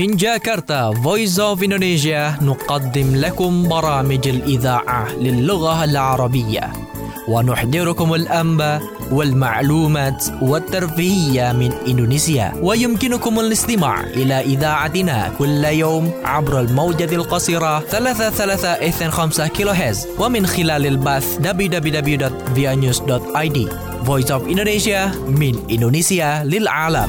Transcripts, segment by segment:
من جاكرتا Voice of Indonesia نقدم لكم برامج الإذاعة للغة العربية ونحضركم الأنباء والمعلومات والترفيهية من إندونيسيا. ويمكنكم الاستماع إلى إذاعتنا كل يوم عبر الموجة القصيرة 3325 كيلوهرتز ومن خلال البث www.vianews.id. Voice of Indonesia من إندونيسيا للعالم.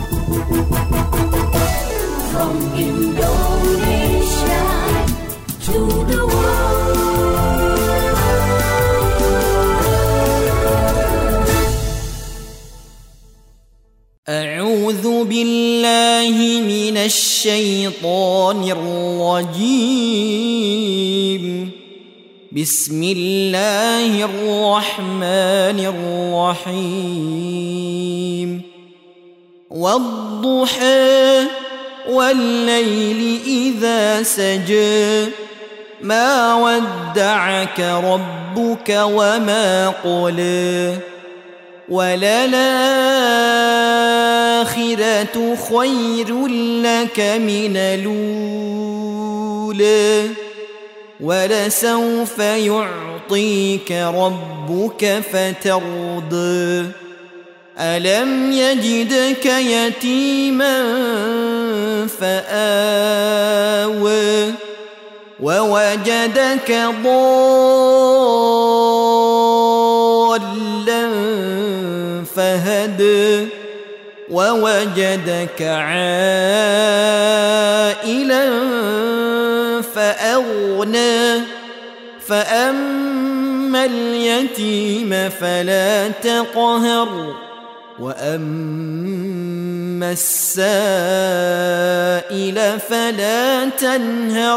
From Indonesia to the world. أعوذ بالله من الشيطان الرجيم. بسم الله الرحمن الرحيم. والضحى والليل إذا سجى ما ودعك ربك وما قلى وللآخرة خير لك من الأولى ولسوف يعطيك ربك فترضى ألم يجدك يتيما فآوى ووجدك ضالا فهدى ووجدك عائلا فأغنى فأما اليتيم فلا تقهر وأما السائل فلا تنهر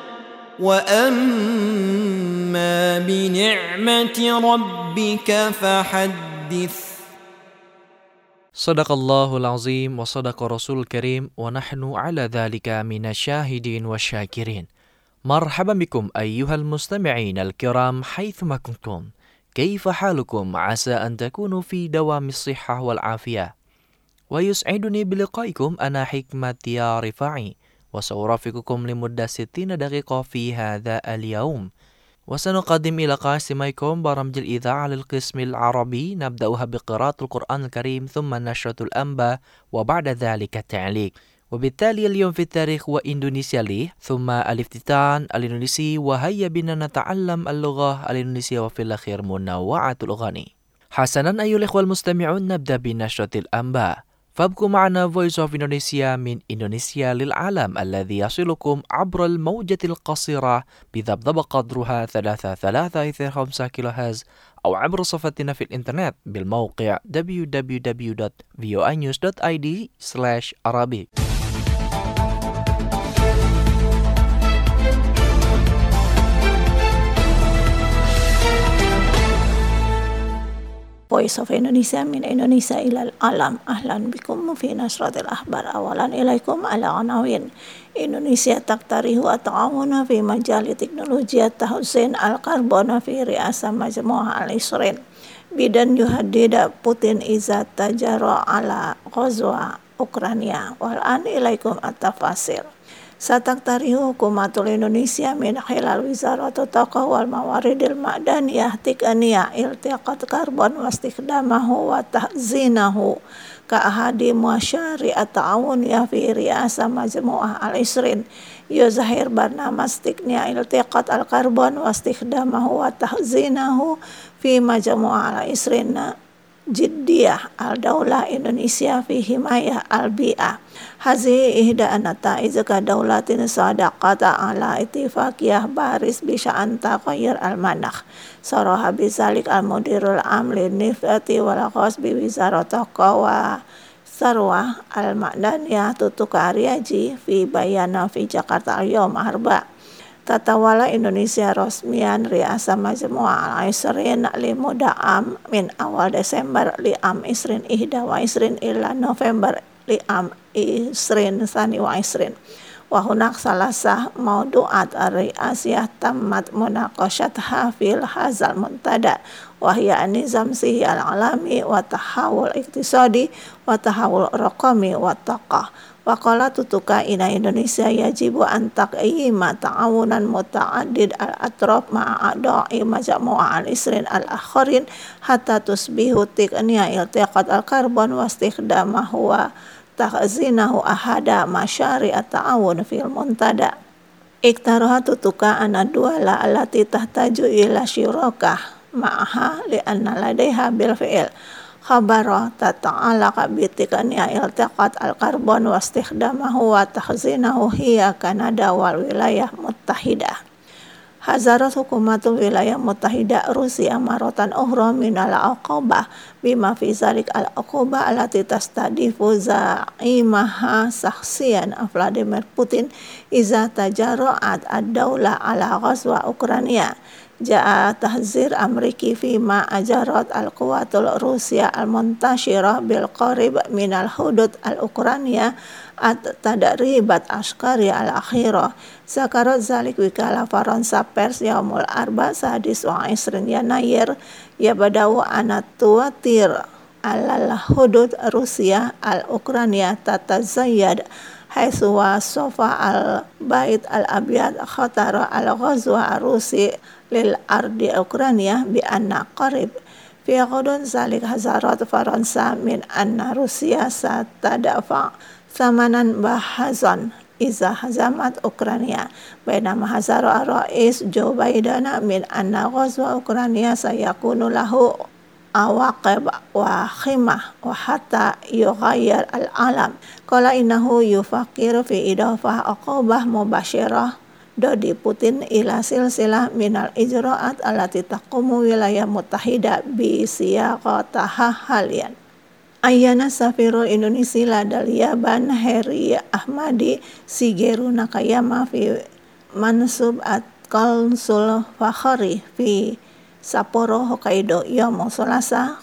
وأما بنعمة ربك فحدث. Sadaqallahul azim wa sadaqa rasul karim wa nahnu ala dhalika minasyahidin wa syakirin. Marhaban bikum ayyuhal mustami'in al-kiram haithuma kuntum. كيف حالكم؟ عسى أن تكونوا في دوام الصحة والعافية. ويسعدني بلقائكم أنا حكمة يا رفاعي وسأرافقكم لمدة 60 دقيقة في هذا اليوم. وسنقدم إلى قاسميكم برامج الإذاعة للقسم العربي نبدأها بقراءة القرآن الكريم ثم نشرة الأنباء وبعد ذلك التعليق. وبالتالي اليوم في التاريخ وإندونيسيا لي ثم الافتتان الإندونيسي وهيا بنا نتعلم اللغة الإندونيسية وفي الأخير منوعة الأغاني. حسنا أيها الإخوة المستمعون نبدأ بنشرة الأنباء فابقوا معنا Voice of Indonesia من إندونيسيا للعالم الذي يصلكم عبر الموجة القصيرة بذبذب قدرها 3325 كيلوهرتز أو عبر صفحتنا في الإنترنت بالموقع www.voanews.id/arabic. Voice of Indonesia min Indonesia ilal alam. Ahlan bikum fi nasratil akhbar. Awalan ilaikum ala anawin. Indonesia taktarihu at-ta'awuna fi majali teknologi at-tahsin al-karbona fi riasa majmu'ah al-isrin. Bidan yuhaddida Putin iza tajara ala ghazwa Ukraina. Wal'an ilaikum at-tafasil. Sataktarihu hukumatul Indonesia min khilal wizaratu taqa wal mawaridil ma'daniyah tikaniyah iltiqat karbon wastikdamahu wa tahzinahu ka ahadi muasyari at-ta'awun ya fi riasa majmu'ah al-isrin yuzahir barnamas tikniya iltiqat al-karbon wastikdamahu wa tahzinahu fi majmu'ah al-isrin jiddiyah al-daulah Indonesia fi himayah al-bi'ah. Hazi ihda an-nataiz ka daulatin sadaqata ala ittifaqiyah baris bisya'an taqayyir al-manakh. Saraha bizalik al-mudirul amli nifati wal qasbi wizarata qawa sarwah al-ma'daniyah tutukariyaji fi bayana fi Jakarta al-yawm arba. Tatawala Indonesia resmian riasa majmu'ah al-isrin li muda'am min awal Desember li am isrin ihda wa isrin ila November li am isrin sani wa isrin. Wa hunak salasah maudu'at ar-riasiyah tammat munaqashatha fil hazal muntada wa hiya nizam sihi al-alami wa tahawul iktisadi wa tahawul raqami wa taqah Waqala tutuka ina Indonesia yajibu an taqyima ta'awunan muta'addid al-atraf ma'a'da'i majmu'a al-isrin al-akharin hatta tusbihu tiqniya iltiqat al-karbon wa istikhdamahu wa takhzinahu ahada masyari at-ta'awun fil muntada. Iktaroha tutuka ana duala allati tahtaju ila syurakah ma'aha li'anna ladaiha bil fi'il khabara tata'alaqa bitikaniya iltiqat al-karbon wa istikhdamahu wa takhzinahu hiya Kanada wal wilayah muttahidah. Hazarat hukumatul wilayah muttahidah Rusia maratan ukhra minal aqabah bima fi zalik al-aqabah allati tastadifu za'imaha sakhsiyan Vladimir Putin iza tajarra'at ad-dawla ala ghazwa Ukraina. Ja'a tahzir Ameriki fima ajarat al-quwatul Rusia al-muntashirah bil qarib minal hudud al-Ukraina at-tadribat askari al-akhirah. Zakarat zalik wikala Faransa Pers yaumul arba sadis wa isrin Yanayir yabadawu anatuatir alal hudud Rusia al-Ukraina tatazayyad haitsu wasafa al-bait al-abyad khatara al-ghazwa Rusi lil ardi Ukraina bi anna qarib fi ghadun zalik hazarat Faransa min anna Rusia satadafa samanan bahazan iza hazamat Ukraina bainama hazara rais Joe Biden min anna ghazwa Ukraina sayakunu lahu awaqib wa khimah wa hatta yughayyir al-alam qala innahu yufakir fi idafah aqabah mubashirah Dodi Putin ila silsilah minal ijra'at allati taqumu wilayah muttahidah bi siyaqataha halian. Ayyana safirul Indonesia ladal Yaban Heri Ahmadi Shigeru Nakayama fi mansub at-konsul fakhari fi Sapporo Hokkaido yaum Selasa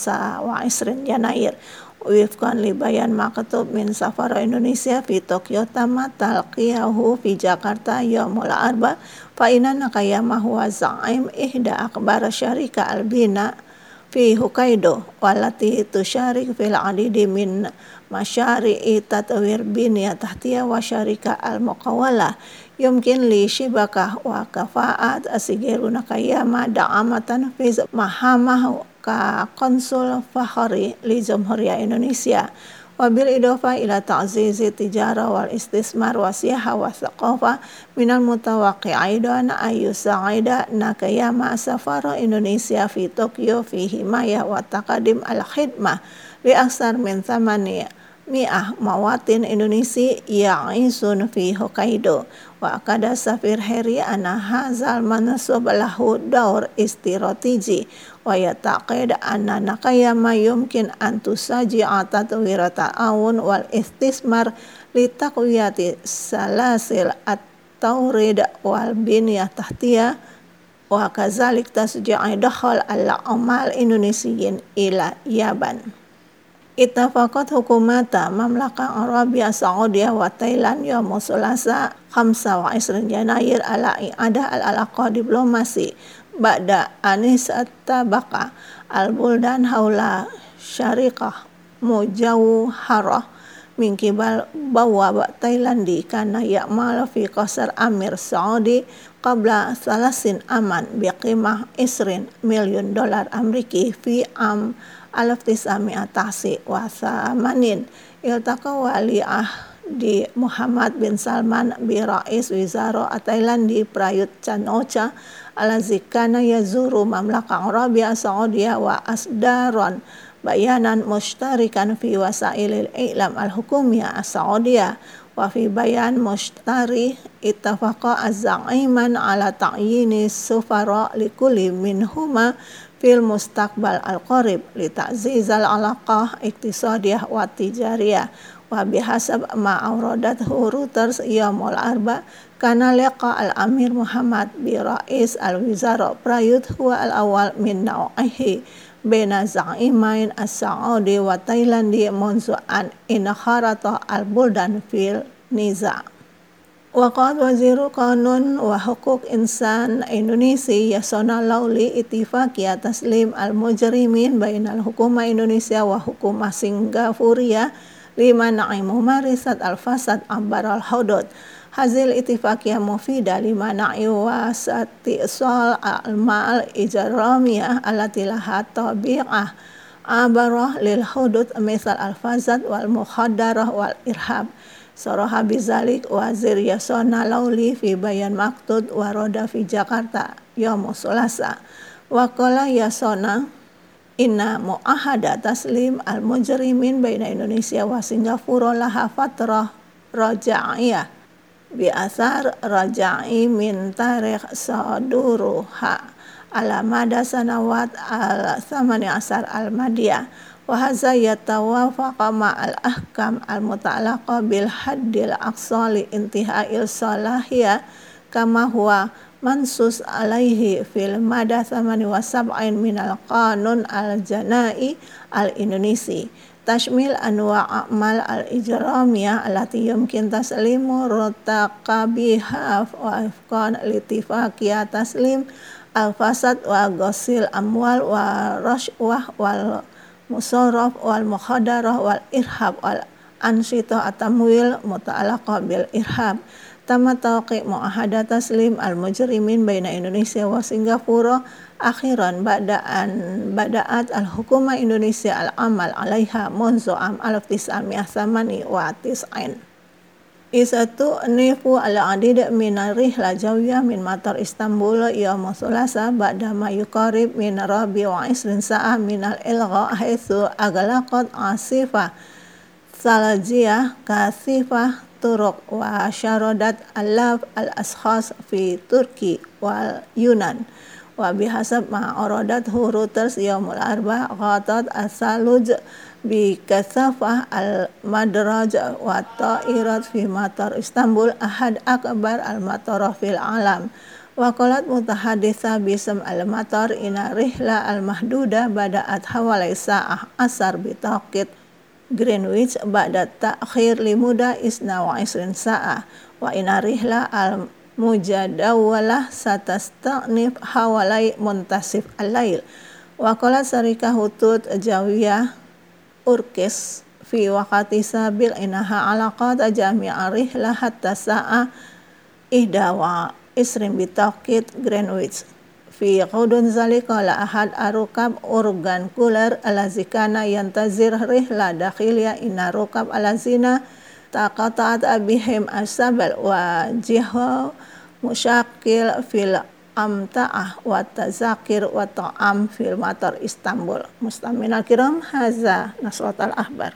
25 Yanayir wifqan li bayan maktub min safara Indonesia fi Tokyo tamat talqiyahu fi Jakarta yaumul arba fa inna Nakayama huwa za'im ihda akbar syarika albina fi Hokkaido walati tusyarik fil adidi min masyari'i tatwir binya tahtiyah wa syarika al-muqawwalah yumkin li shibakah wa kafaat Shigeru Nakayama da'amatan fi mahamahu ka konsul fakhari li Jamhuriyah Indonesia wabil idofa ila ta'zizi tijara wal istismar wa siyaha wa thaqafa minal mutawaqi aidan ayyusa'ida Nakayama safara Indonesia fi Tokyo fi himayah wa taqadim al-khidmah li aksar min thamani mi'ah mawatin Indonesia ya'isun fi Hokkaido wa akada safir Heri anna hazal mansub lahu daur istiratiji wa yataqid anna Nakayama yumkin an tusaji'a tatwira ta'awun wal istismar li taqwiyati salasil at-tawrid wal binyah tahtiyah wa kazalik tasji'i dakhal al-amal Indonesiyin ila Yaban. Ittafaqat hukumata Mamlaka Arabia Saudiyah wa Thailand yaum Selasa 25 Yanayir ala i'adah al-alaqah diplomasi ba'da anis at-tabaqa al-buldan haula syariqah mujawharah min kibal bawab Thailandi kana ya'mal fi qasar Amir Saudi qabla 30 aman biqimah 20 million dolar Ameriki fi am 1980 wa samanin iltaqa wali di Muhammad bin Salman bi rais wizara Thailandi Prayut Chan-ocha ala zikana yazuru Mamlaka Arabia Saudiyah wa asdaron bayanan mushtarikan fi wasailil i'lam al-hukumiyah as-Saudiyah wa fi bayan mushtari ittafaqa az-za'iman ala ta'yini sufara likulli minhuma fil mustaqbal al-qarib li ta'zizal alaqah iktisadiyah wa tijariyah wa bihasab ma awradathu Reuters yaumul arba kana liqa al-amir Muhammad bi rais al-wizara Prayut huwa al-awwal min naw'ihi baina za'imain as-Saudi wa Thailandi munzu an inharata al-buldan fil niza. Waqad Waziru Qanun wa Hukuk Insan Indonesia Yasona Lauli Ittifaqiyah Taslim al-Mujrimin bainal Hukuma Indonesia wa Hukuma Singapuria lima na'imu marisat al-fasad ambaral hudud. Hazil itifaqiyah mufida lima na'iu wasati sol al-ma'al ijramiyah alati laha tabi'ah abarah lil hudud misal al-fasad wal mukhaddarah wal irhab. Soroha bizalik wazir Yasona Lauli fi bayan maktub waroda fi Jakarta Yomus Sulasa. Waqala Yasona inna mu'ahada taslim al-mujrimin baina Indonesia wa Singapura laha fatrah raja'iyah bi asar raja'i min tarikh saduruha ala mada sanawat al-thamani asar al-madiyah. Wahaza yatawafaqa ma'al ahkam al-muta'alaqa bil haddil aqsa li intiha'il salahiyah kama huwa mansus alaihi fil mada 78 minal qanun al-jana'i al-Indonesi tashmil anwa' a'mal al-ijramiyah allati yumkin taslimu rutaqabiha wa ifqan litifaqiyah taslim al-fasad wa ghasil amwal wa rashwah wal musarraf wal mukhaddarah wal irhab wal ansita atamwil muta'alaqah bil irhab. Tama tawqi mu'ahada taslim al mujrimin baina Indonesia wa Singapura akhiran bada'at al hukuma Indonesia al amal alaiha munzu am 1998. Isatu nifu al-adid min rihla jawiyah min matar Istanbul yaum Sulasa ba'da ma yuqarib min rabi wa isrin sa'ah min al-ilgha haitsu aglaqat asifah salajiyah kasifah turuq wa syaradat alaf al-ashkhas fi Turki wal Yunan wa bihasab ma aradat Reuters yaumul arba ghatat as-saluj bi kasafah al-madraj wa ta'irat fi matar Istanbul ahad akbar al-matar fil alam. Wa qalat mutahaditsa bism al-matar ina rihla al-mahduda bada'at hawalai sa'ah asar bi taqit Greenwich ba'da ta'khir limuda isna wa isrin sa'ah wa ina rihla al-mujadawalah satasta'nif hawalai muntasif al-lail. Wa qalat sarikah hutut jawiyah Urkis fi waqati sabil inaha alaqat jami'a rihlah hatta sa'a ihda wa isrim bitaqit Greenwich fi qudun zalika la ahad arukab organ kuler alazikana yantazir rihla dakhiliya inna rukab alazina taqata'at abihim asabal wa jiha musyakil fil amta'ah wa tazakir wa ta'am fil matar Istanbul. Mustaminal kiram haza nasratal ahbar.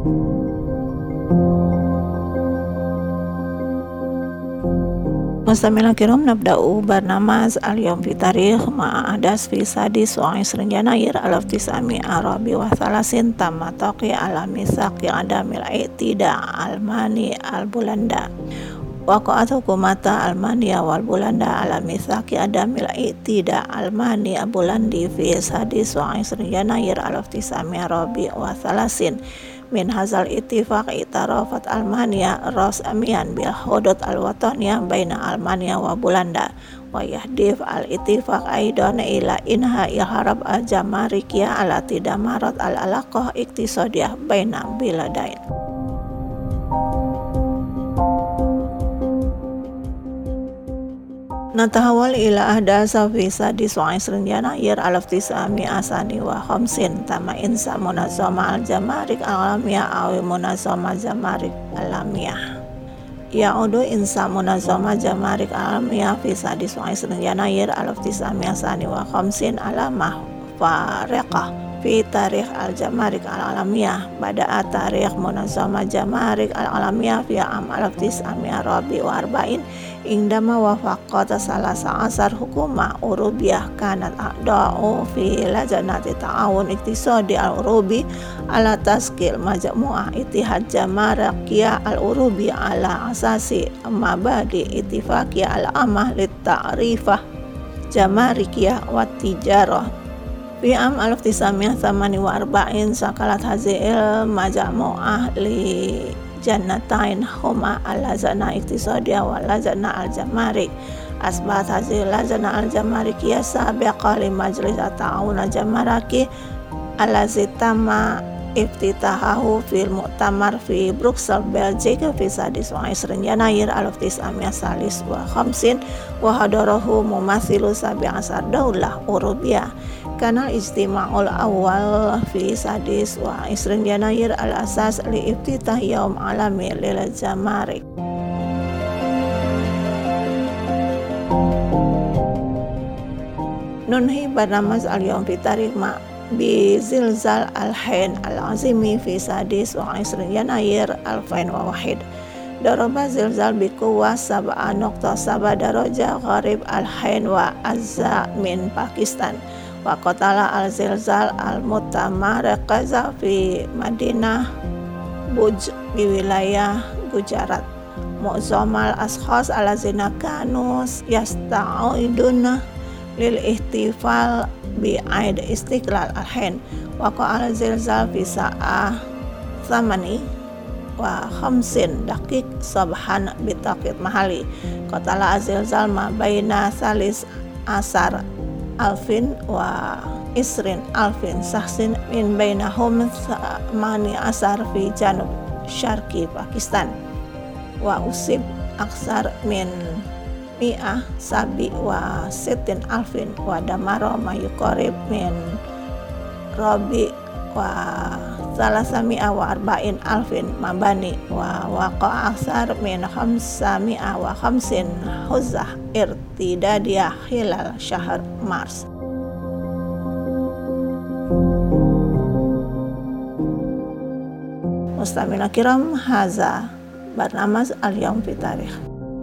مستمعينا الكرام، نبدأ برنامج اليوم في تاريخ مع أحداث في 26 يناير 1934 تم توقيع على ميثاق عدم الاعتداء الألماني البولندا. وقعت حكومة ألمانيا والبولندا على ميثاق عدم الاعتداء الألماني البولندي في 26 يناير 1934. من هذا الاتفاق اعترفت ألمانيا رسميا بالحدود الوطنية بين ألمانيا وبولندا، ويهدف الاتفاق أيضا إلى إنهاء الحرب الجماركية التي دمرت العلاقة الاقتصادية بين البلدين. نتحول إلى أحداث في 26 يناير 1950. تم إنشاء منظمة الجمارك العالمية أو منظمة الجمارك العالمية. يعود إنشاء منظمة الجمارك العالمية في 26 يناير 1952 علامة فارقة في تاريخ الجمارك العالمية. بدأ تاريخ منظمة الجمارك العالمية في عام 1944 عندما وافقت 13 حكومة أوروبية كانت أعضاء في لجنة التعاون الاقتصادي الأوروبي على تشكيل مجموعة اتحاد جماركية الأوروبي على أساس مبادئ اتفاقية العامة للتعريفة الجماركية والتجارة. في عام 1948 شكلت هذه المجموعة لجنتين هما اللجنة الاقتصادية واللجنة الجمارك. أصبحت هذه اللجنة الجماركية سابقة لمجلس التعاون الجماركي الذي تم افتتاحه في المؤتمر في بروكسل بلجيكا في 26 يناير 1953 وحضره ممثل 17 دولة أوروبية. كان الاجتماع الأول في 26 يناير الأساس لافتتاح يوم عالمي للجمارك. ننهي برنامج اليوم في تاريخ بزلزال العين العظيم في 26 يناير 2001. ضرب زلزال بقوة 7.7 درجة غرب العين وأجزاء من باكستان، وقتل الزلزال المتمركز في مدينة بوج بولاية جوجرات. معظم الأشخاص الذين كانوا يستعدون للاحتفال بعيد استقلال العين. وقع الزلزال في ساعة 8:50 صباحا بتوقيت محلي. قتل الزلزال ما بين 13,020 شخص من بينهم 18 في جنوب شرقي باكستان، وأصيب أكثر من 167,000 ودمر ما يقارب من 340,000 مباني، ووقع أكثر من 550 حوزة ارتدادية خلال شهر مارس. مستمعينا الكرام، هذا برنامج اليوم في تاريخ.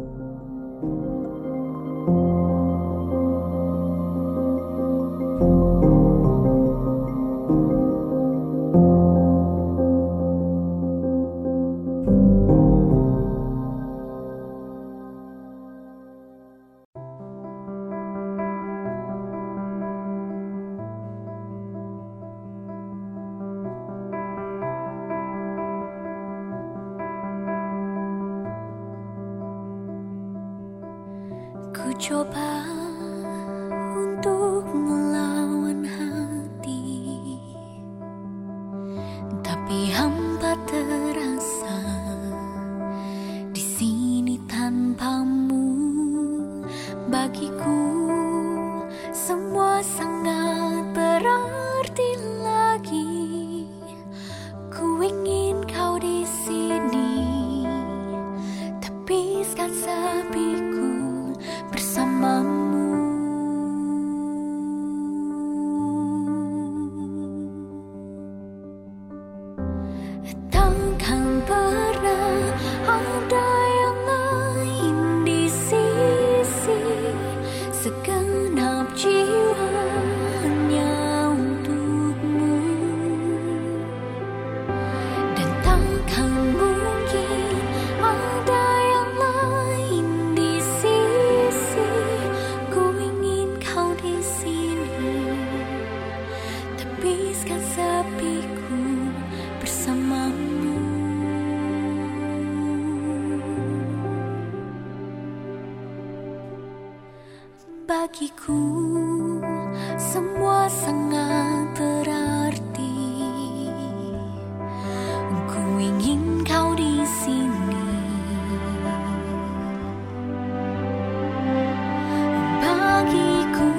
Ku coba untuk melawan hati, tapi hampa terasa di sini tanpamu. Bagiku semua sangat berarti lagi. Ku ingin kau di sini, tepiskan sepiku bersamamu. Bagiku semua sangat berarti. Ku ingin kau di sini. Bagiku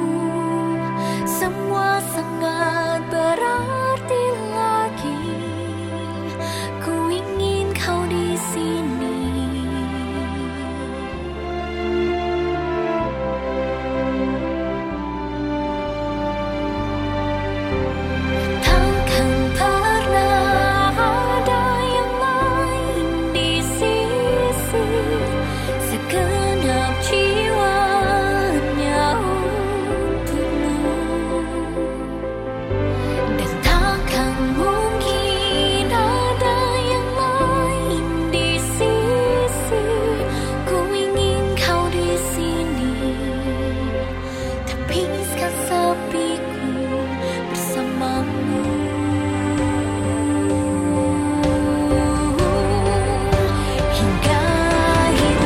semua sangat berarti lagi. Ku ingin kau di sini. Takkan pernah ada yang lain di sisi, segenap jiwanya untukmu. Dan takkan mungkin ada yang lain di sisi. Ku ingin kau di sini, tepiskan sepiku bersamamu. Hingga akhir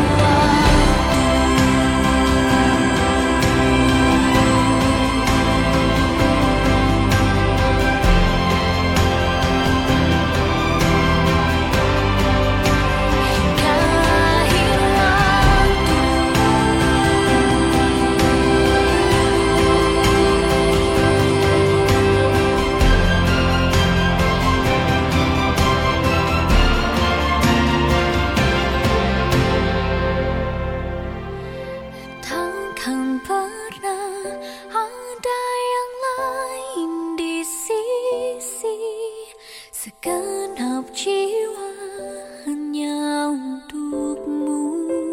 takkan pernah ada yang lain di sisi, segenap jiwa hanya untukmu.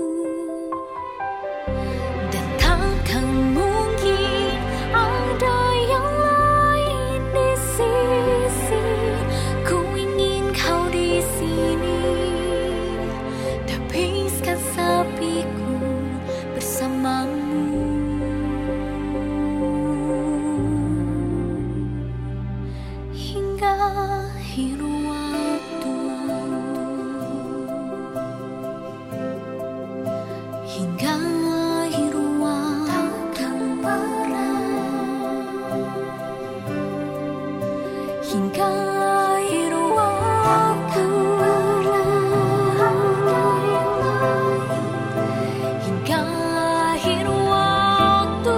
Dan takkan mungkin ada yang lain di sisi. Ku ingin kau di sini, tepiskan sepiku bersamamu. Hingga akhir waktu, hingga akhir waktu, hingga akhir waktu, hingga akhir waktu.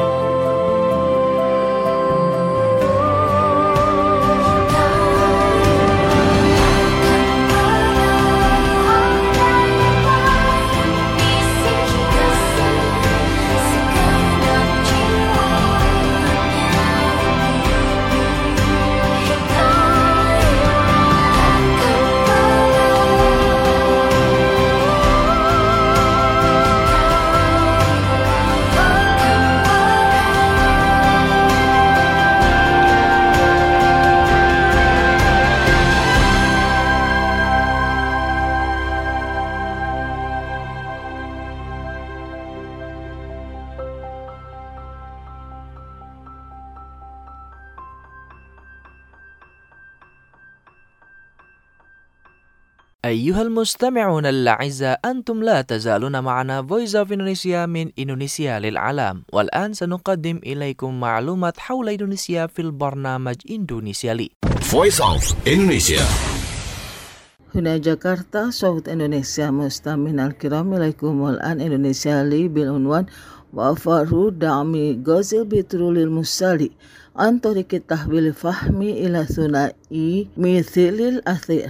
أيها المستمعون الأعزاء، أنتم لا تزالون معنا Voice of Indonesia من إندونيسيا للعالم. والآن سنقدم إليكم معلومات حول إندونيسيا في البرنامج إندونيسيا لي. Voice of Indonesia. هنا جاكرتا صوت إندونيسيا مستمعين الكرام، إليكم الآن إندونيسيا لي بالعنوان وفر دعم غاز البترول المسالي عن طريق التحويل الفحمي إلى ثنائي مثيل الأثير.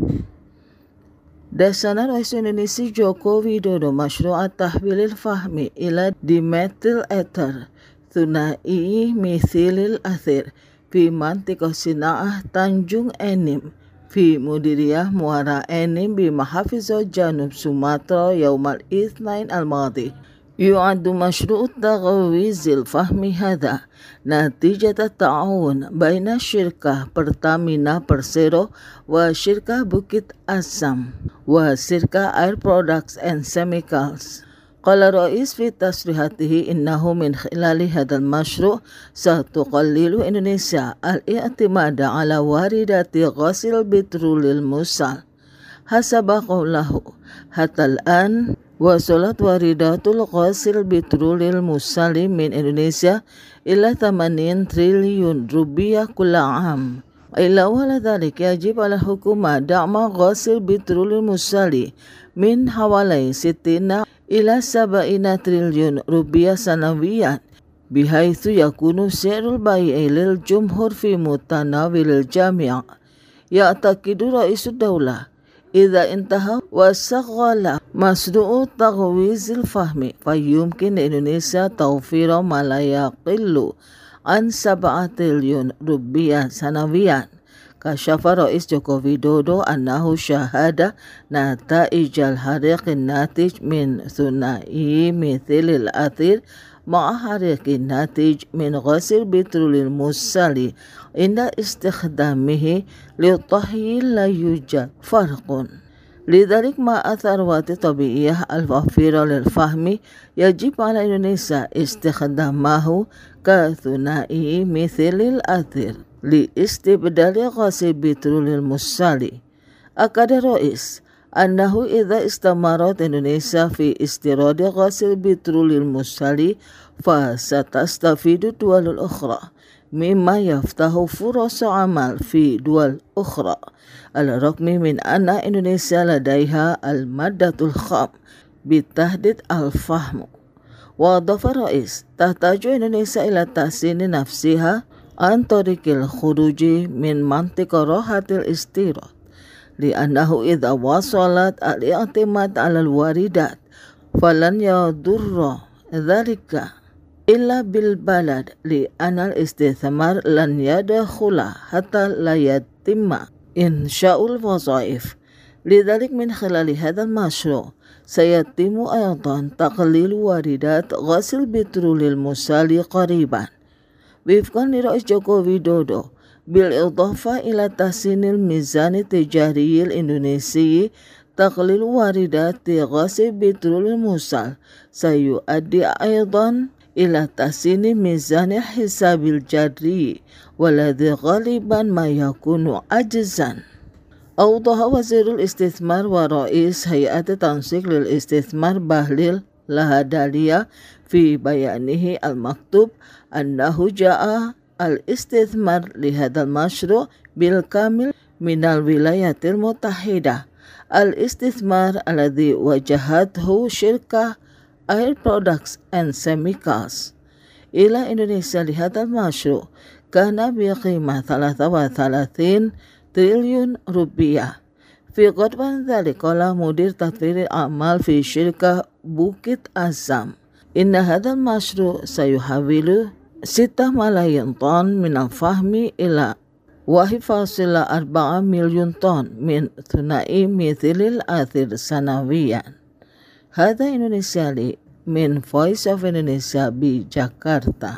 دسنا رئيس إندونيسيا جوكو ويدودو مشروع التحويل الفحمي إلى ديميثيل إيثر ثنائي مثيل الأثير في منطقة صناعة تانجung Enim في مديرية موارا إنيم بمحافظة جنوب سومطرة يوم الاثنين الماضي. يعد مشروع التغويز الفحمي هذا نتيجة التعاون بين الشركة برتامينا برسيرو وشركة بوكيت أسام وشركة Air Products and Chemicals. قال الرئيس في تصريحاته إنه من خلال هذا المشروع ستقلل إندونيسيا الاعتماد على واردات غاز البترول المسال. حسب قوله حتى الآن Wasolat waridatul ghasil bitrulil musalli min Indonesia ila 80 triliun rupiah kulla am. Ila wala dhalik yajib ala hukuma da'ma ghasil bitrulil musalli min hawalai 60 ila 70 triliun rupiah sanawiyan. Bihaitsu yakunu sirul bai'i lil jumhur fi mutanawilil jami'. Ya'taqidu raisud daulah إذا انتهى وشغل مشروع تغويز الفهم فيمكن لإندونيسيا توفير ما لا يقل عن 7 تريليون روبيا سنويا. كشف رئيس جوكو ويدودو أنه شاهد نتائج الحريق الناتج من ثنائي مثل الأثير مع حريق الناتج من غسل بترول المسالي عند استخدامه للطهي لا يوجد فرق. لذلك مع الثروات الطبيعية الوفيرة للفهم يجب على إندونيسيا استخدامه كثنائي مثل الأثير لاستبدال غسل بترول المسالي. أكد الرئيس أنه إذا استمرت إندونيسيا في استيراد غسل بترول المسالي فستستفيد الدول الأخرى مما يفتح فرص عمل في دول أخرى على الرغم من أن إندونيسيا لديها المادة الخام بتحديد الفحم. وأضاف الرئيس تحتاج إندونيسيا إلى تحسين نفسها عن طريق الخروج من منطقة راحة الاستيراد لأنه إذا وصلت الاعتماد على الواردات فلن يضر ذلك إلا بالبلد لأن الاستثمار لن يدخل حتى لا يتم إنشاء الوظائف. لذلك من خلال هذا المشروع سيتم أيضا تقليل واردات غسل بترول المسالي قريبا وفقا لرئيس جوكو ويدودو. بالإضافة إلى تحسين الميزان التجاري الإندونيسي تقليل واردات غاز بترول الموصل سيؤدي أيضا إلى تحسين ميزان الحساب الجاري والذي غالبا ما يكون عاجزا. أوضح وزير الاستثمار ورئيس هيئة تنسيق للاستثمار بهليل لهداليا في بيانه المكتوب أنه جاء الاستثمار لهذا المشروع بالكامل من الولايات المتحدة. الاستثمار الذي وجهته شركة Air Products and Chemicals إلى إندونيسيا لهذا المشروع كان بقيمة 33 تريليون روبيا. في قرب ذلك قال مدير تطوير الأعمال في شركة بوكيت أزام إن هذا المشروع سيحول 6 ملايين طن من الفحم إلى 1.4 مليون طن من ثنائي مثل الأثير سنويا. هذا إندونيسيالي من Voice of Indonesia بجاكرتا.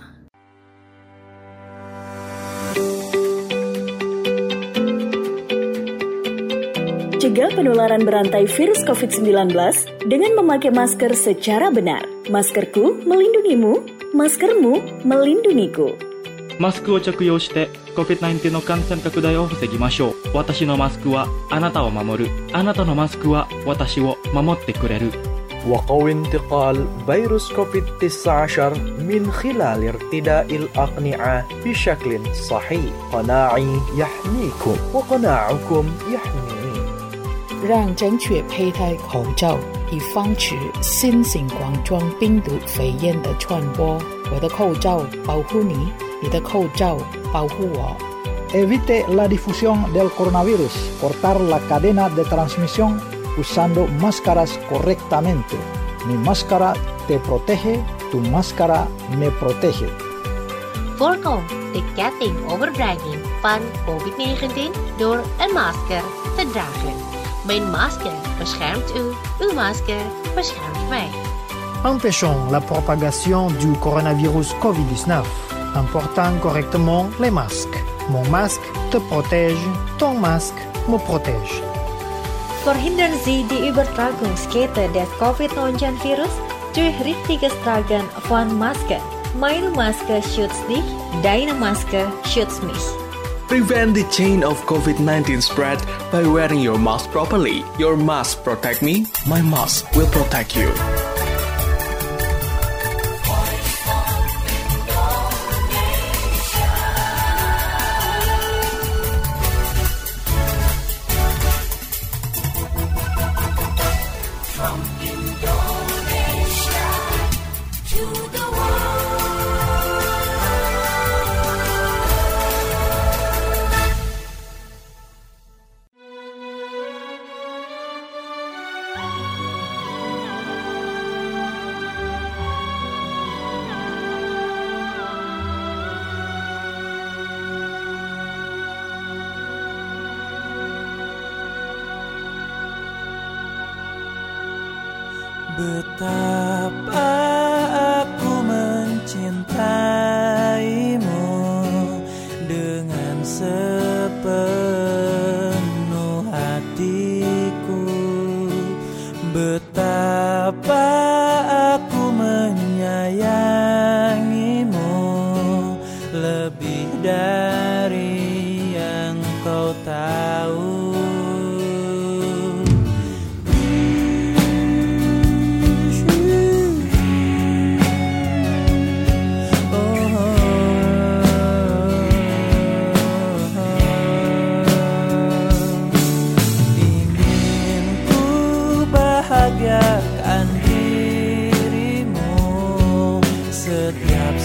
Cegah penularan berantai virus COVID-19 dengan memakai masker secara benar. Maskerku melindungimu, maskermu melindungiku. マスクを着用して COVID-19 の感染拡大を防ぎましょう。私のマスクはあなたを守る。あなたのマスクは私を守ってくれる。 وقوي انتقال فيروس كوفيد-19 من خلال ارتداء الأقنعة بشكل صحيح. قناعي يحميكم وقناعكم يحميني. 让正确佩戴口罩，以防止新型冠状病毒肺炎的传播。我的口罩保护你，你的口罩保护我。 Evite la difusión del coronavirus. Cortar la cadena de transmisión usando máscaras correctamente. Mi máscara te protege, tu máscara me protege. Voorkom de ketting overdraging van COVID-19 door een masker te dragen. Mijn masker beschermt u, uw masker beschermt mij. Empêchons la propagation du coronavirus COVID-19 en portant correctement les masques. Mon masque te protège, ton masque me protège. Verhindern Sie die Übertragungskette des Covid-19-Virus durch richtiges Tragen von Masken. Meine Maske schützt dich, deine Maske schützt mich. Prevent the chain of COVID-19 spread by wearing your mask properly. Your mask protect me, my mask will protect you. Betapa aku mencintaimu dengan sepenuh hatiku. Betapa aku menyayangimu lebih dari yang kau tahu. Bahagiakan dirimu setiap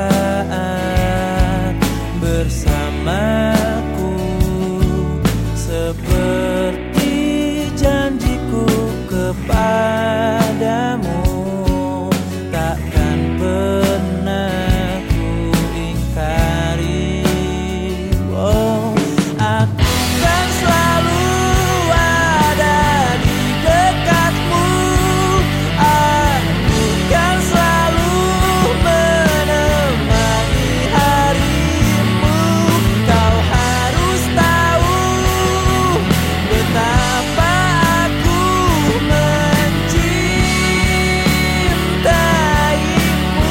saat bersamaku, seperti janjiku kepadamu, takkan pernah ku ingkari. Oh, aku kan selalu ada di dekatmu. Aku kan selalu menemani harimu. Kau harus tahu betapa aku mencintaimu.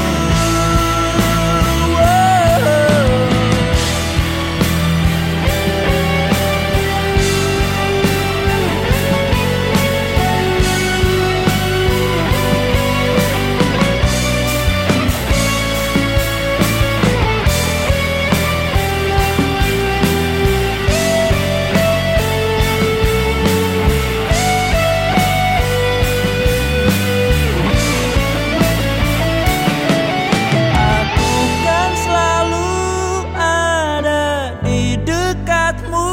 Aku kan selalu ada di dekatmu.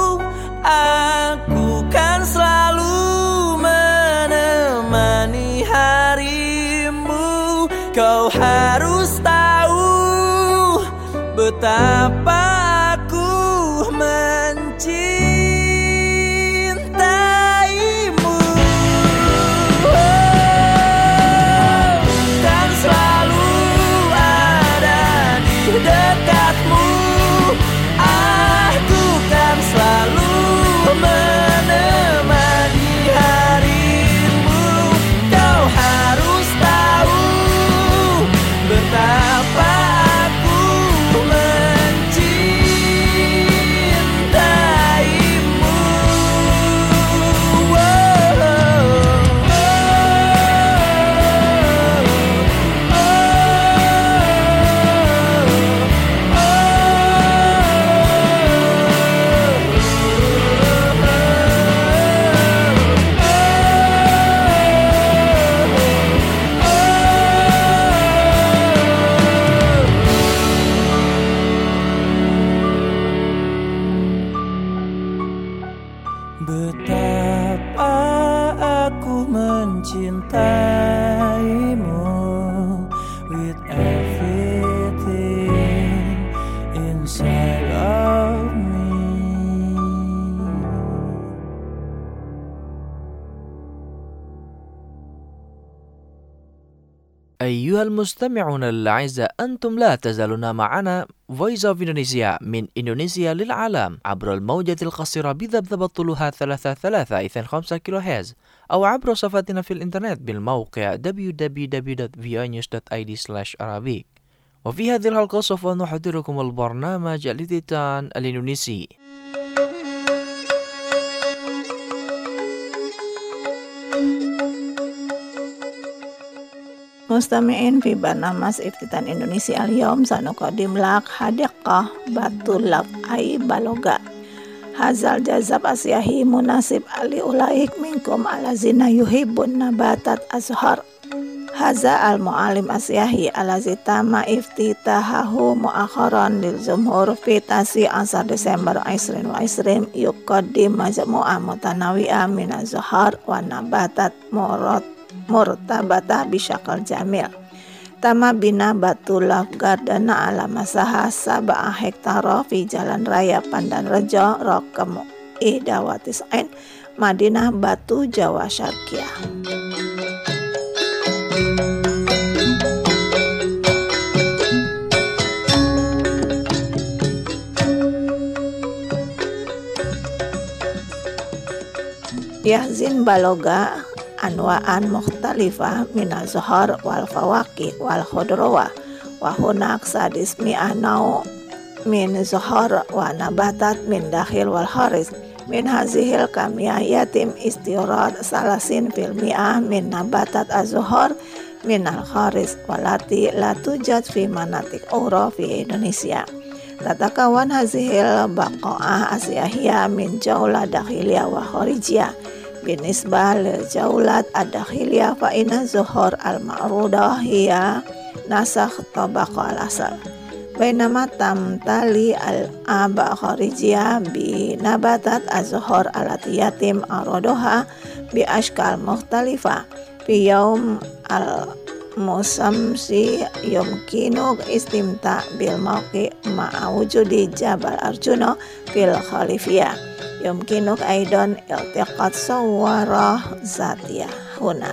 Aku kan selalu menemani harimu. Kau harus tahu betapa aku mencintaimu. Kan selalu ada di dekatmu. Aku kan selalu menemani harimu. Kau harus tahu betapa aku mencintaimu. Betapa aku mencintaimu with everything inside of me. أيها المستمعون الأعزاء، أنتم لا تزالون معنا Voice of Indonesia من إندونيسيا للعالم عبر الموجة القصيرة بذبذبة طولها 3325 كيلو هرتز، أو عبر صفحتنا في الإنترنت بالموقع www.voanews.id/Arabic. وفي هذه الحلقة سوف نحضركم البرنامج الإذاعي الإندونيسي. مستمعين في برنامج افتتان إندونيسيا اليوم سنقدم لك حديقة باتول لاف أي بالوغا. هذا الجذاب أسياهي مناسب لأولئك منكم الذين يحبون نباتات أزهار. هذا المعلم أسياهي الذي تم افتتاحه مؤخرا للجمهور في 19 ديسمبر 2020 يقدم مجموعة متنوعة من الزهور ونباتات مرتبطة بشكل جميل. تم بناء باتول لاف جاردن على مساحة 7 هكتار في Jalan Raya Pandanrejo رقم 91 Madinah Batu Jawa Syarqiah. Yahzin Baloga anwa'an mukhtalifah min az-zuhur wal fawaqih wal khudrawah wa hunak sadis mi'ah naw' min zuhur wa nabatat min dakhil wal kharij min hazihil kamiyah yatim istirad 30% min nabatat az-zuhur min al-kharij walati la tujad fi manatik ukhra fi Indonesia. Tatakawan hazihil baqa'ah asyahiyah min jawla dakhiliyah wa kharijiyah. Binisbah lil-jaulat ad-dakhiliyah fa inna zuhur al-ma'rudah hiya nasakh tabaqa al-asal. Bainama tamtali al-aba kharijiyah bi nabatat az-zuhur alati yatim aradoha bi ashkal mukhtalifah. Fi yaum al-musamsi yumkinu istimta bil mawqi ma'a wujudi Jabal Arjuna fil khalifiyah. Yumkinuk aidan iltiqat sawarah zatiyah huna.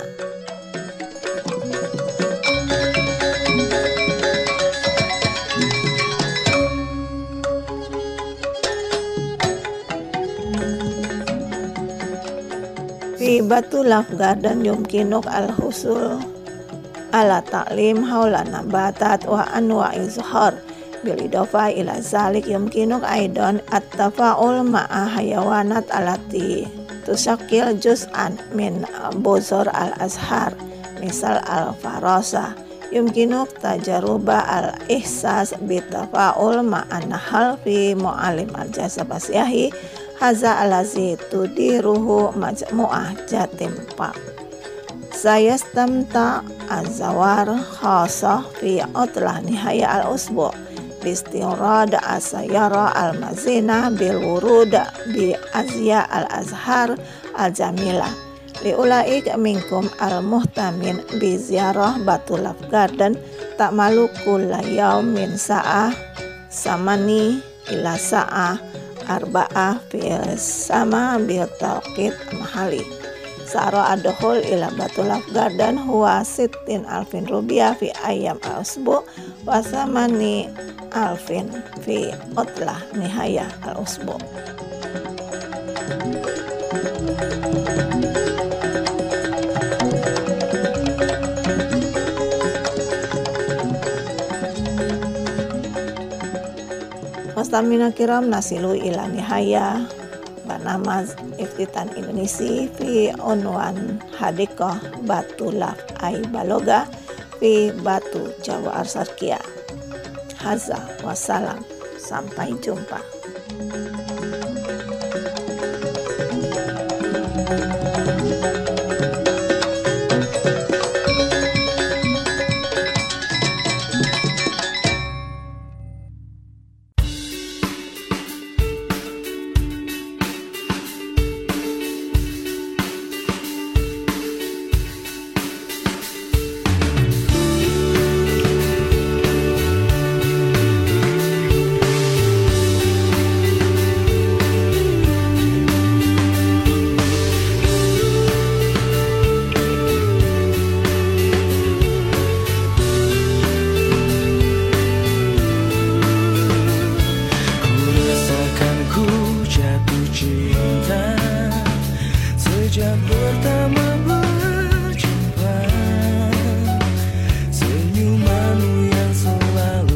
Fi Baatul Laaf Garden yumkinuk al-husul ala ta'lim haula nabatat wa anwa'i zuhur. Bilidofa ila zalik yumkinuk aidan at-tafa'ul ma'a hayawanat alati tusakil juz'an min buzur al-azhar misal al-farasa. Yumkinuk tajaruba al-ihsas bitafa'ul ma'a nahal fi mu'alim al-jazab asyahi haza alazi tudiruhu majmu'ah jatim pak. Sayastamta az-zawar khasah fi utlah nihaya al-usbu' bistirad asayara al-mazina bil wurud bi azya al-azhar al-jamila. Liulaik minkum al-muhtamin bi ziarah Baatul Laaf Garden ta'malu kulla yaum min sa'ah samani ila sa'ah arba'ah fil sama bil tawqit mahali. Sara ad-dukhul ila Baatul Laaf Garden huwa 60,000 rupiah fi ayyam al-usbu' wa 8,000 fi utlah nihaya al-usbu'. Mustamina kiram nasilu ila nihaya Barnamaj Iftitan Indonesia fi unwan hadiqah Baatul Laaf ay Balogha fi Batu Jawa Syarqiah. Haza wassalam, sampai jumpa. Senyumanmu yang selalu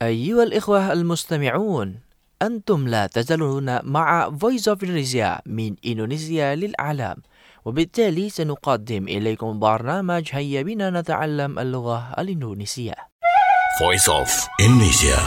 أيها الإخوة المستمعون، أنتم لا تزالون مع Voice of Indonesia من إندونيسيا للعالم، وبالتالي سنقدم إليكم برنامج هيا بنا نتعلم اللغة الإندونيسية. Voice of Indonesia.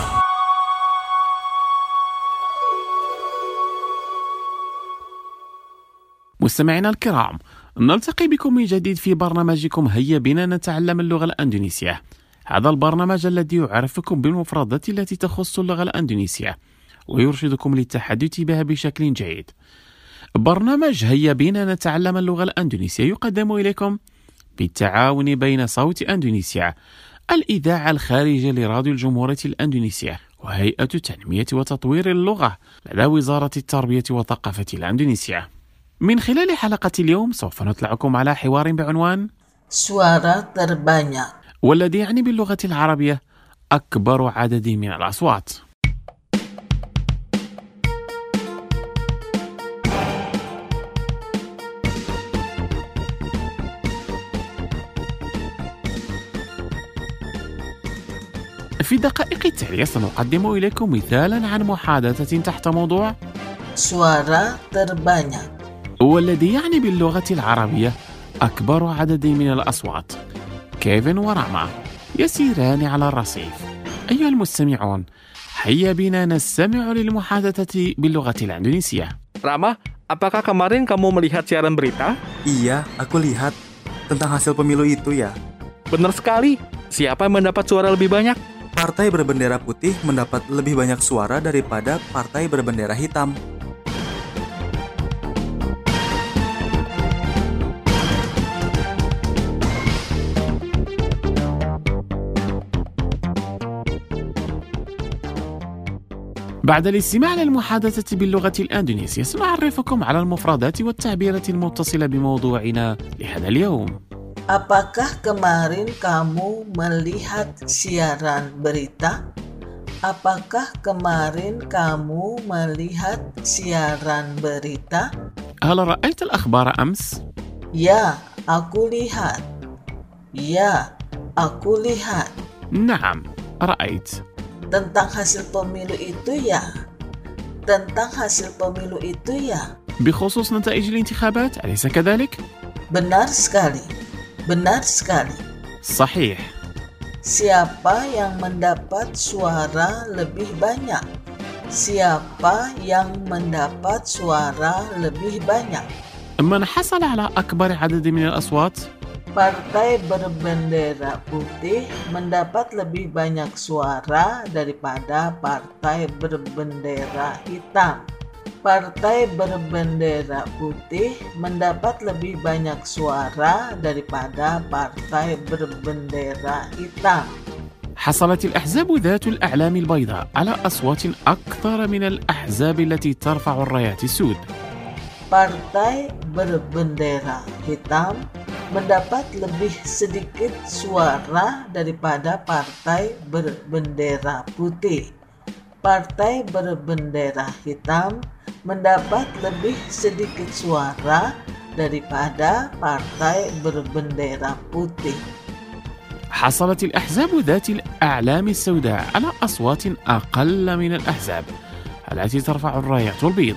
مستمعينا الكرام، نلتقي بكم من جديد في برنامجكم هيا بنا نتعلم اللغة الأندونيسية. هذا البرنامج الذي يعرفكم بالمفردات التي تخص اللغة الأندونيسية ويرشدكم للتحدث بها بشكل جيد. برنامج هيا بنا نتعلم اللغة الأندونيسية يقدم إليكم بالتعاون بين صوت أندونيسيا، الإذاعة الخارجية لراديو الجمهورية الأندونيسية، وهيئة تنمية وتطوير اللغة لدى وزارة التربية والثقافة الأندونيسية. من خلال حلقة اليوم سوف نطلعكم على حوار بعنوان Suara terbanyak، والذي يعني باللغة العربية أكبر عدد من الأصوات. في الدقائق التالية سنقدم إليكم مثالا عن محادثة تحت موضوع suara terbanyak، والذي يعني باللغة العربية أكبر عدد من الأصوات. كيفن وراما يسيران على الرصيف. أيها المستمعون، هيا بنا نستمع للمحادثة باللغة الإندونيسية. Rama, apakah kemarin kamu melihat siaran berita? Iya, aku lihat tentang hasil pemilu itu ya. Benar sekali. Siapa yang mendapat suara lebih banyak? Partai berbendera putih mendapat lebih banyak suara daripada partai berbendera hitam. بعد الاستماع للمحادثة باللغة الإندونيسية سنعرفكم على المفردات والتعبيرات المتصلة بموضوعنا لهذا اليوم. Apakah kemarin kamu melihat siaran berita? Apakah kemarin kamu melihat siaran berita? هل رأيت الأخبار أمس؟ Ya, aku lihat. Ya, aku lihat. نعم، رأيت. Tentang hasil pemilu itu ya. Tentang hasil pemilu itu ya. بخصوص نتائج الانتخابات، أليس كذلك؟ Benar sekali. Benar sekali. صحيح. Siapa yang mendapat suara lebih banyak? Siapa yang mendapat suara lebih banyak? من حصل على أكبر عدد من الأصوات؟ Partai berbendera putih mendapat lebih banyak suara daripada partai berbendera hitam. Partai berbendera putih mendapat lebih banyak suara daripada partai berbendera hitam. حصلت الأحزاب ذات الأعلام البيضاء على أصوات أكثر من الأحزاب التي ترفع الرايات السود. Partai berbendera hitam mendapat lebih sedikit suara daripada partai berbendera putih. Partai berbendera hitam mendapat lebih sedikit suara daripada partai berbendera putih. حصلت الأحزاب ذات الأعلام السوداء على أصوات أقل من الأحزاب التي ترفع الرايات البيض.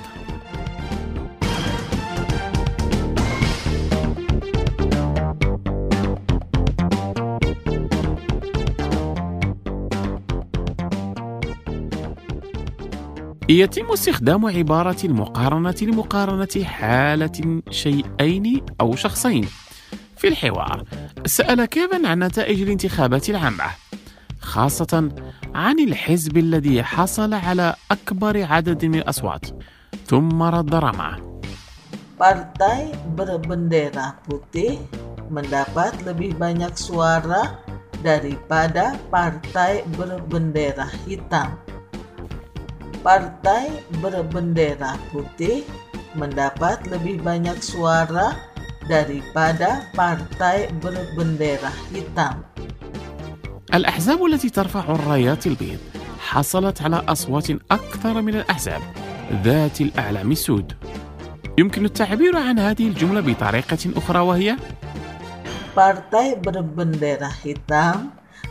يتم استخدام عبارة المقارنة لمقارنة حالة شيئين أو شخصين. في الحوار سأل كيفن عن نتائج الانتخابات العامة، خاصة عن الحزب الذي حصل على أكبر عدد من الأصوات، ثم رد راما. Partai berbendera putih mendapat lebih banyak suara daripada partai berbendera hitam. Partai berbendera putih mendapat lebih banyak suara daripada partai berbendera hitam. الأحزاب التي ترفع الرايات البيض حصلت على أصوات أكثر من الأحزاب ذات الأعلام السود. يمكن التعبير عن هذه الجملة بطريقة أخرى وهي Partai berbendera hitam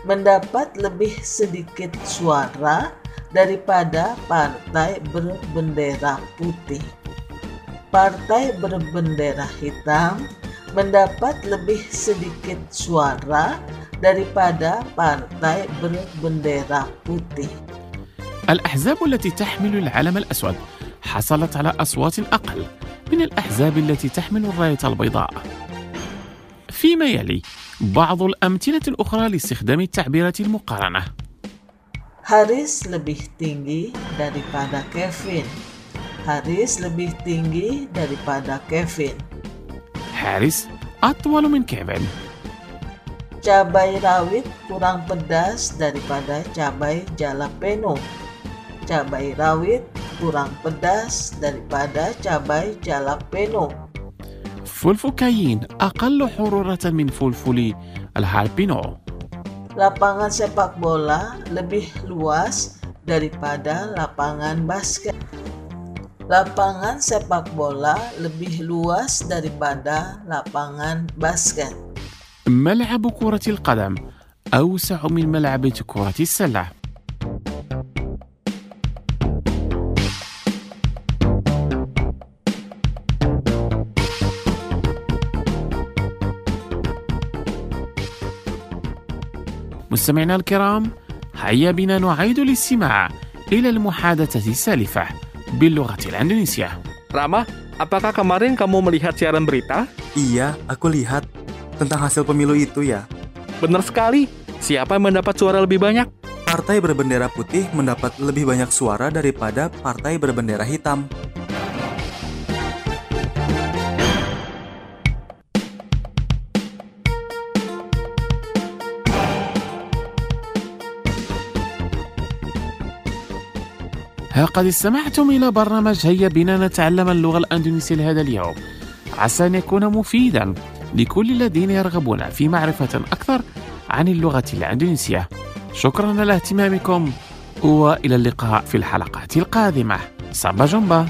mendapat lebih sedikit suara daripada partai berbendera putih. Partai berbendera hitam mendapat lebih sedikit suara daripada partai berbendera putih. الأحزاب التي تحمل العلم الأسود حصلت على أصوات أقل من الأحزاب التي تحمل الراية البيضاء. فيما يلي بعض الأمثلة الأخرى لاستخدام التعبيرات المقارنة. Haris lebih tinggi daripada Kevin. Haris lebih tinggi daripada Kevin. حارس أطول من كيفن. Cabai rawit kurang pedas daripada cabai jalapeno. Cabai rawit kurang pedas daripada cabai jalapeno. فلفكايين أقل حرورة من فلفل الهالبينو. Lapangan sepak bola lebih luas daripada lapangan basket. Lapangan sepak bola lebih luas daripada lapangan basket. ملعب كرة القدم أوسع من ملعب كرة السلة. مستمعينا الكرام، هيا بنا نعيد الاستماع إلى المحادثة السالفة باللغة الإندونيسية. Rama, apakah kemarin kamu melihat siaran berita? Iya, aku lihat. Tentang hasil pemilu itu ya? Benar sekali. Siapa yang mendapat suara lebih banyak? Partai berbendera putih mendapat lebih banyak suara daripada partai berbendera hitam. قد استمعتم إلى برنامج هيا بنا نتعلم اللغة الأندونيسية لهذا اليوم. عسى أن يكون مفيدا لكل الذين يرغبون في معرفة أكثر عن اللغة الأندونيسية. شكرا على اهتمامكم وإلى اللقاء في الحلقات القادمة. سامبا جومبا.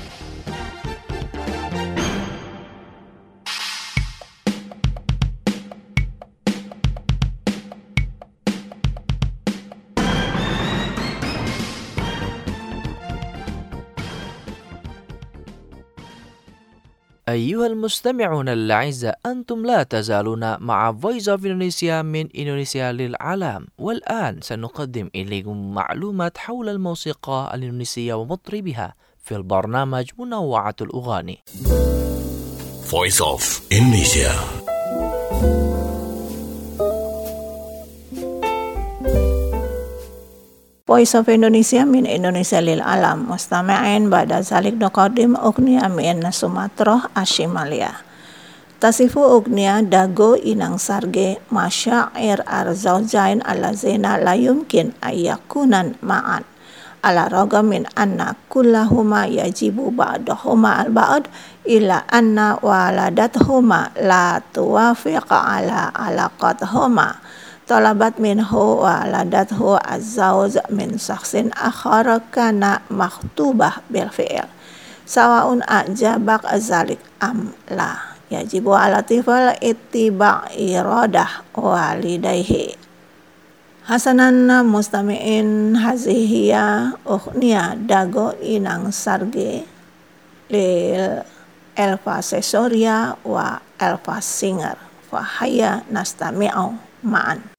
أيها المستمعون الأعزاء، أنتم لا تزالون مع Voice of Indonesia من إندونيسيا للعالم، والآن سنقدم إليكم معلومات حول الموسيقى الإندونيسية ومطربها في البرنامج منوعة الأغاني. Voice of Indonesia. Voice of Indonesia min Indonesia lil alam. Mustami'in ba'da zalik nuqaddim ugniya min Sumatera Ashimalia. Tasifu ugniya dago inang sarge masyair arzaujain allazina la yumkin ayyakunan ma'an. Ala raga min anna kullahuma yajibu ba'dahuma al-ba'd illa anna waladathuma la tuwafiqa ala alaqathuma. Talabat minhu waladathu az-zawj min shakhsin akhar kana makhtubah bil fi'il sawaun a'jabak zalik am la yajibu ala tifal ittiba' iradah walidayhi. Hasanan mustami'in hazihiya ukhniya dago inang sarge lil elfa sesoria wa elfa singer fahaya nastami'u ma'an.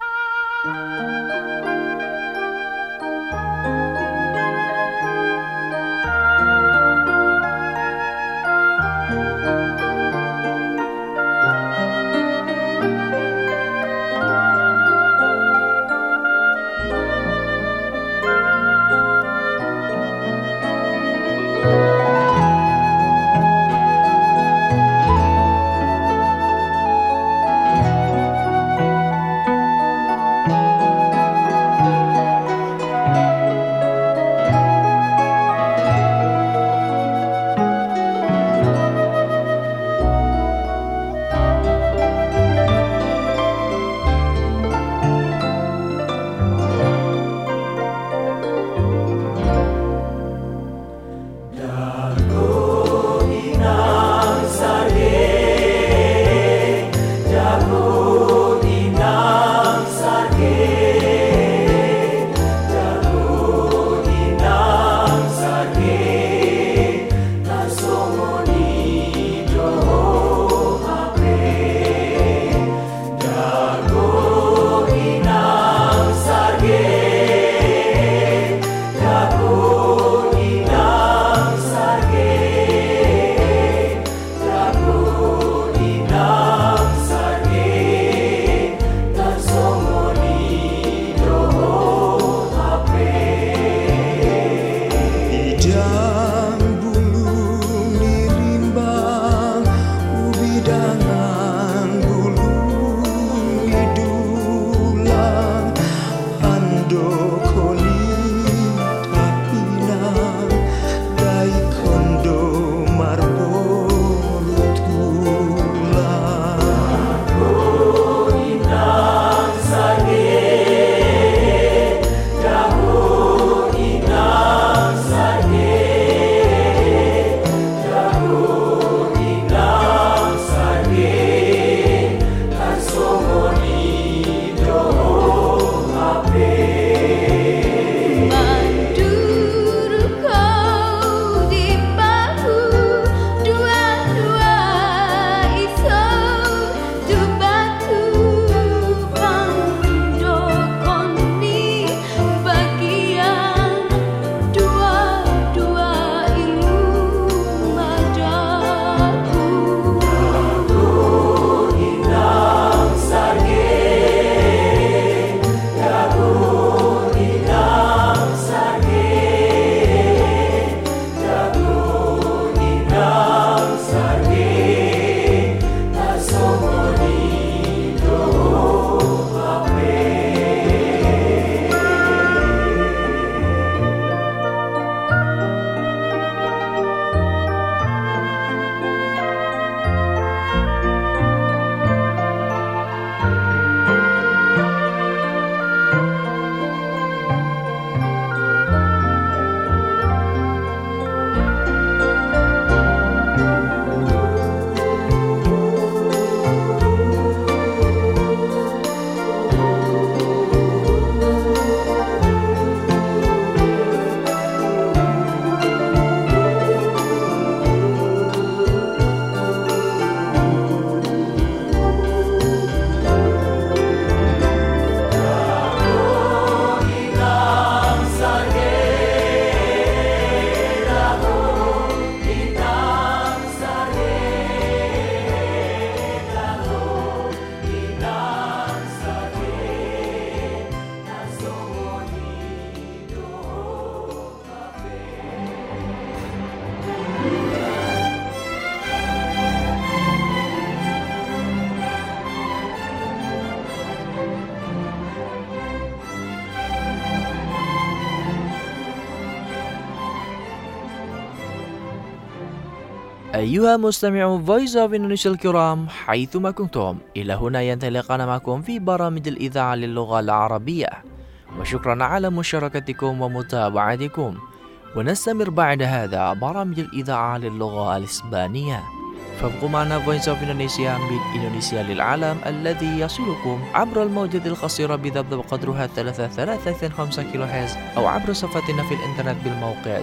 أيها مستمعو Voice of Indonesia الكرام حيثما كنتم، إلى هنا ينطلقنا معكم في برامج الإذاعة للغة العربية، وشكرا على مشاركتكم ومتابعتكم. ونستمر بعد هذا برامج الإذاعة للغة الإسبانية، فابقوا معنا Voice of Indonesia من إندونيسيا للعالم الذي يصلكم عبر الموجة القصيرة بذبذب قدرها 3.35 كيلوهرتز أو عبر صفحتنا في الإنترنت بالموقع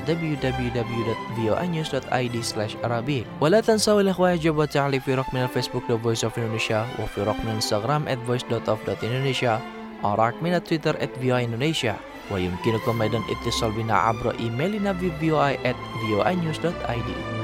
www.voanews.id/arabic. ولا تنسوا الإخوة إعجاب والتعليق في رقمنا الفيسبوك Voice of Indonesia، وفي رقم الانستغرام @voice.of.indonesia، رقمنا تويتر @voaindonesia، ويمكنكم أيضا اتصال بنا عبر إيميلنا في voi@voanews.id.